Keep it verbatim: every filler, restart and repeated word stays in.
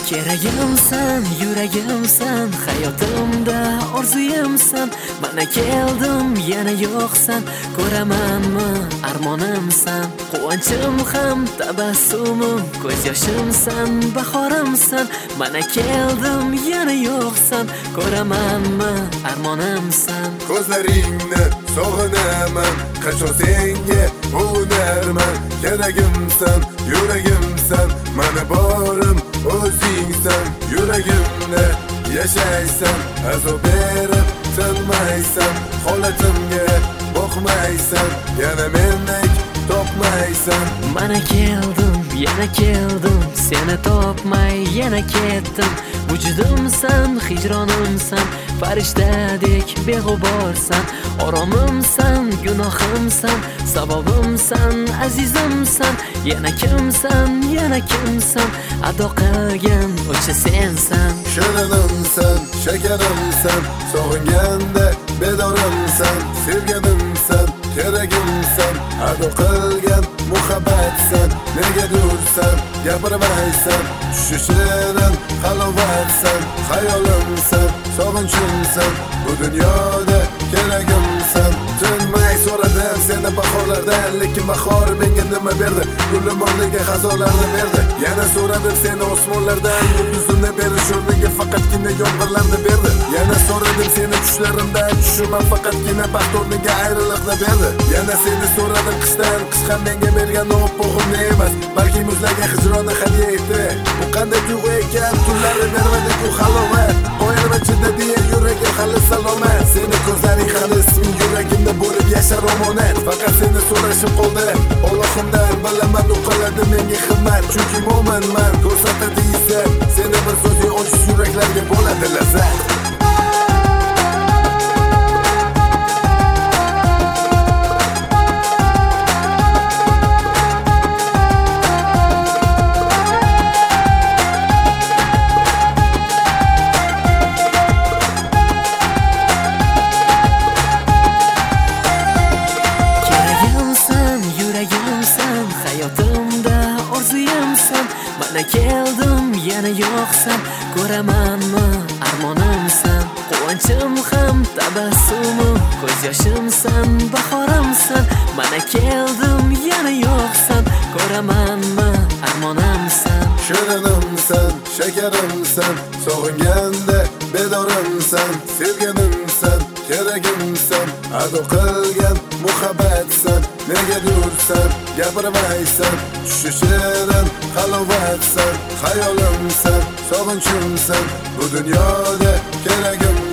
Keragimsan, yuragimsan, hayotimda orzuyimsan. Mana keldim, yana yo'qsan, ko'ramanmi armonimsan. Quvonchim ham tabassumim, ko'z yoshimsan, bahorimsan. Mana keldim, yana yo'qsan, ko'ramanmi armonimsan. Ko'zlaringni sog'inaman, qachon senga o'narman. Keragimsan, yuragimsan, mana borim o'zingsan. Yuragimda yashaysan, azob berib tinmaysan. Holatimga boqmaysan, yana mendek topmaysan. Mana keldim, yana keldim, seni topmay yana ketdim. Vujudimsan, hijronimsan, farishtadek beg'uborsan. Oromimsan, gunohimsan, sabobimsan, azizimsan. Yana kimsan, yana kimsan, ado qilgan o'sha sensan. Shirinimsan, shakarimsan, sog'inganda bedorimsan. Sevganimsan, keragimsan, ado qilgan muhabbatsan. Nega dursan, gapirmaysan, tushishidan halovatsan. Hayolimsan, sog'inchimsan, bu dunyoda keragimsan. Tinmay so'radim seni bahorlardan, lekin bahor menga nima berdi? Gulim o'rniga xazolarni berdi. Yana so'radim seni osmonlardan, yulduzimni berish o'rniga faqatgina yomg'irlarni berdi. Yana so'radim seni tushlarimdan, tushimam faqatgina baxt o'rniga ayriliqni berdi. Yana seni so'radim qishdan, qish ham menga bergan o'pog'imni emas, balki muzlagan hijronni hadya etdi. Bu qanday tuyg'u ekan, tunlarni bermadi-ku halovat. Qo'yarman ichida diye yuragim hali salomat. Seni ko'zlaring hali isming yuragimda bo'lib yashar omonat. Faqat seni so'rashim qoldi, Allohimdan bilaman u qiladi menga xizmat. Chunki mo'minman, ko'rsatadi izzat. Seni bir so'zing ojiz yuraklarga bo'ladi lazzat. Mana keldim, yana yo'qsan, ko'ramanmi armonimsan. Quvonchim ham tabassumim, ko'z yoshimsan, bahorimsan. Mana keldim, yana yo'qsan, ko'ramanmi armonimsan. Shirinimsan, shakarimsan, sog'inganda bedorimsan. Sevganimsan, keragimsan, ado qilgan muhabbatsan. Nega dursan, gapirmaysan, tushishidan halovatsan. Hayolimsan, sog'inchimsan, bu dunyoda keragim